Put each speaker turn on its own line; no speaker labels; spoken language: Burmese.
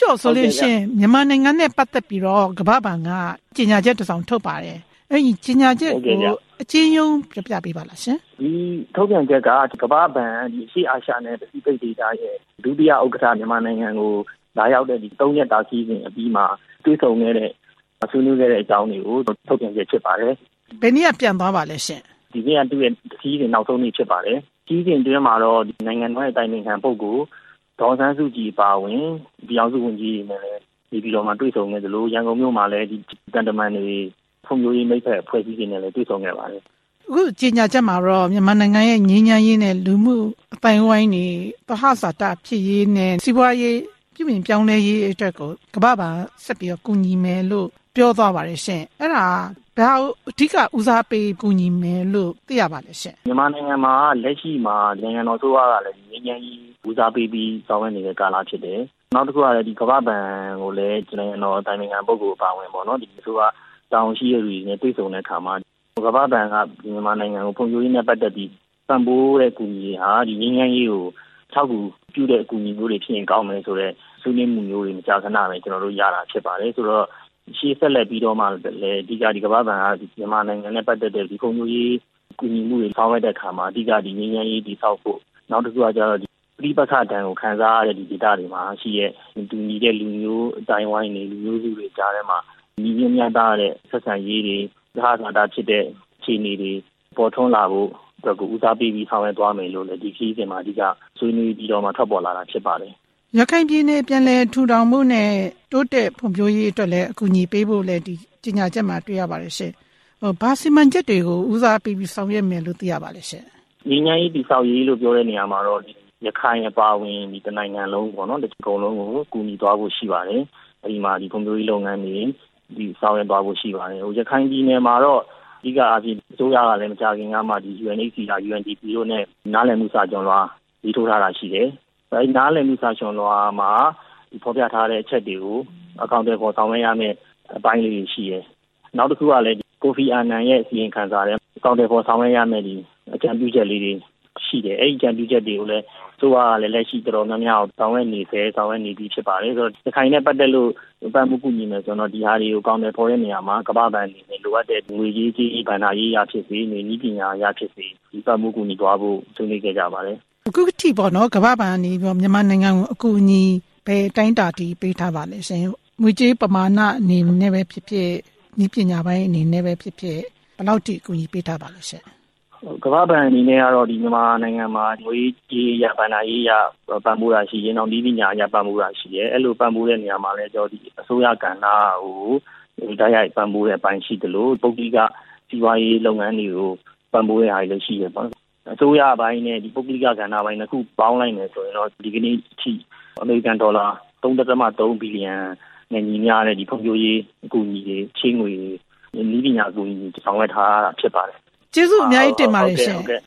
ကျော်ဆိုလို့ရှိရင်မြန်မာနိုင်ငံနဲ့ပတ်သက်ပြီးတော့ကမ္ဘာ့ဘဏ်ကကြေညာချက်တစ်စောင်ထုတ်ပါတယ်အဲ့ဒီကြေညာချက်ကိုအချင်းယုံပြပေးပါလားရှင်
ဒီထုတ်ပြန်ချက်ကကမ္ဘာ့ဘဏ်ဒီရှေ့အာရှနဲ့ပစိဖိတ်ဒေသရဲ့ဒုတိယဥက္ကဋ္ဌမြန်မာနိုင်ငံကိုလာရောက်တဲ့ဒီ3ရက်တာခီးစဉ်အပြီးမှာတွေ့ဆုံခဲ့တဲ့ဆွေးနွေးခဲ့တဲ့အကြောင်းတွေကိုထုတ်ပြန်ချက်ဖြစ်ပါတယ်
ဘယ်နည်းပြန်သွားပါလဲရှင်
ဒီနေ့ကသူ့ရဲ့ခီးစဉ်နောက်ဆုံးနေ့ဖြစ်ပါတယ်ခီးစဉ်တွင်မှာတော့နိုင်ငံတော်ရဲ့တိုင်ပင်ခံပုဂ္ဂိုလ်ဒေါ်ဆန်းစုကြည်ပါဝင်ပြည်အောင်စုဝန်ကြီးတွေနဲ့လည်းဒီပြည်တော်မှာတွေ့ဆုံခဲ့သလိုရန်ကုန်မြို့မှာလည်းဒီတန်တမန်တွေဖွံ့ဖြိုးရေးမိတ်ဖက်အဖွဲ့အစည်းတွေနဲ့လည်းတွေ့ဆုံခဲ့ပါတယ်
အခုကြေညာချက်မှာတော့မြန်မာနိုင်ငံရဲ့ငြိမ်းချမ်းရေးနဲ့လူမှုအတိုင်းဝိုင်းတွေသဟဇာတဖြစ်ရေးနဲ့စီးပွားရေးပြည်ပြင်ပြောင်းလဲရေးအတွက်ကိုကမ္ဘာ့ဘဏ်ဆက်ပြီးတော့ကူညီမယ်လို့ပြောသွားပါတယ်ရှင်အဲ့ဒါဘာအဓိကဦးစားပေးကူညီမယ်လို့သိရပါလဲရှင်
မြန်မာနိုင်ငံမှာလက်ရှိမှာနိုင်ငံတော်ဆိုကလည်းငြိမ်းချမ်းရေးဦးစားပေးပြီးဆောင်ရွက်နေတဲ့ကာလဖြစ်တယ်နောက်တစ်ခုကလည်းဒီကမ္ဘာ့ဘဏ်ကိုလည်းနိုင်ငံတော်တိုင်ပင်ခံပုဂ္ဂိုလ်ပါဝင်ပေါ့နော်ဒီဆိုကတောင်းရှိရည်နဲ့တွေ့ဆုံတဲ့အခါမှာကမ္ဘာ့ဘဏ်ကမြန်မာနိုင်ငံကိုဖွံ့ဖြိုးရေးနဲ့ပတ်သက်ပြီးပံ့ပိုးတဲ့ကူညီရေးဟာဒီငြိမ်းချမ်းရေးကိုထောက်ကူပြုတဲ့အကူအညီမျိုးတွေဖြစ်ရင်ကောင်းမယ်ဆိုတော့ဆွေးနွေးမှုမျိုးတွေမကြာခဏပဲကျွန်တော်တို့ရတာဖြစ်ပါတယ်ဆိုတော့ရှေ့ဆက်လက်ပြီးတော့မှလည်းအဓိကဒီကမ္ဘာ့ဘဏ်ကမြန်မာနိုင်ငံနဲ့ပတ်သက်တဲ့ဒီဖွံ့ဖြိုးရေးကူညီမှုတွေဆောင်ရွက်တဲ့အခါမှာအဓိကဒီငြိမ်းချမ်းရေးတည်ဆောက်ဖို့နောက်တစ်ခုကကျတော့ဒီပြည်ပခါတန်ကိုခံစားရတဲ့ဒီဒေသတွေမှာရှိရဲ့တူညီတဲ့လူမျိုးအတိုင်းဝိုင်းတွေလူမျိုးစုတွေကြားထဲမှာညီညွတ်မြတ်သားတဲ့ဆက်ဆံရေးတွေသဟဇာတဖြစ်တဲ့အခြေအနေတွေပေါ်ထွန်းလာဖို့အတွက်ကိုဦးစားပေးပြီးဆောင်ရွက်သွားမယ်လို့လည်းဒီခီးစဉ်မှာအဓိကဆွေးနွေးပြီးတော့မှထွက်ပေါ်လာတာဖြစ်ပါတယ်
ရခိုင်ပြည်နယ်ပြန်လည်ထူထောင်မှုနဲ့တိုးတက်ဖွံ့ဖြိုးရေးအတွက်လည်းအကူအညီပေးဖို့လည်းဒီကြေညာချက်မှာတွေ့ရပါတယ်ရှင်ဘာစီမံချက်တွေကိုဦးစားပေးပြီးဆောင်ရွက်မယ်လို့သိရပါလဲရှင်
ညီညာရေးတည်ဆောက်ရေးလို့ပြောတဲ့နေရာမှာတော့ရခိုင်အပါအဝင်ဒီတနိုင်ငံလုံးပေါ့နော်ဒီအကုန်လုံးကိုကူညီသွားဖို့ရှိပါတယ်အဲဒီမှာဒီဖွံ့ဖြိုးရေးလုပ်ငန်းတွေဒီဆောင်ရွက်သွားဖို့ရှိပါတယ်ရခိုင်ပြည်နယ်မှာတော့အဓိကအဖြစ်အစိုးရကလည်းမကြာခင်ကမှဒီ UNHCR UNDP တို့နဲ့နားလည်မှုစာချုပ်လွှာရေးထိုးထားတာရှိတယ်အဲဒီနားလည်မှုစာချုပ်လွှာမှာဒီဖော်ပြထားတဲ့အချက်တွေကိုအကောင့်တွေပေါ်ဆောင်ရွက်ရမယ့်အပိုင်းလေးရှိတယ်နောက်တစ်ခုကလည်းကိုဖီအာနန်ရဲ့စီရင်ခံစာတဲ့အကောင့်တွေပေါ်ဆောင်ရွက်ရမယ့်ဒီအကြံပြုချက်လေးတွေရှိတယ်အဲ့ဒီအကြံပြုချက်တွေကိုလည်းစိုးရကလည်းလက်ရှိတော်တော်များများဆောင်ရွက်နေပြီးဖြစ်ပါတယ်ဆိုတော့ဒီခိုင်နဲ့ပတ်သက်လို့ပံ့ပိုးကူညီမယ်ဆိုတော့ဒီဟာတွေကိုကောင်းတယ်ပေါ်တဲ့နေရာမှာကမ္ဘာ့ဘဏ်အနေနဲ့လိုအပ်တဲ့ငွေကြေးဘဏ္ဍာရေးရဖြစ်စေနည်းပညာရဖြစ်စေဒီပံ့ပိုးကူညီသွားဖို့ဆွေးနွေးခဲ့ကြပါတယ်
အခုထိပေါ့နော်ကမ္ဘာ့ဘဏ်အနေနဲ့မြန်မာနိုင်ငံကိုအကူအညီပဲတိုင်းတာတီပေးထားပါလေရှင်ငွေကြေးပမာဏအနေနဲ့ပဲဖြစ်ဖြစ်နည်းပညာပိုင်းအနေနဲ့ပဲဖြစ်ဖြစ်ဘယ်လောက်ထိအကူအညီပေးထားပါလဲရှင်
ကမ္ဘာ့ဘဏ်အနေနဲ့ကတော့ဒီမြန်မာနိုင်ငံမှာငွေကြေးရဗဏ္ဍာရေးရပံ့ပိုးတာရှိရင်တော့နည်းပညာရပံ့ပိုးတာရှိတယ်အဲ့လိုပံ့ပိုးတဲ့နေရာမှာလည်းကျွန်တော်ဒီအစိုးရကဏ္ဍကိုတိုက်ရိုက်ပံ့ပိုးတဲ့အပိုင်းရှိတယ်လို့ပုဂ္ဂလိကစီးပွားရေးလုပ်ငန်းတွေကိုပံ့ပိုးတဲ့အားလည်းရှိရပေါ့အစိုးရဘိုင်းနဲ့ဒီပုဂ္ဂလိကကဏ္ဍဘိုင်းနှစ်ခုပေါင်းလိုက်မယ်ဆိုရင်တော့ဒီကနေ့အထိအမေရိကန်ဒေါ်လာ 3.3 ဘီလီယံနဲ့ညီမျှတဲ့ဒီဖွံ့ဖြိုးရေးအကူအညီတွေချင်းငွေနည်းပညာအကူအညီဆောင်ရွက်ထားတာဖြစ်ပါတယ်
ကျေးဇူးအများကြီးတင်ပါတယ်ရှင်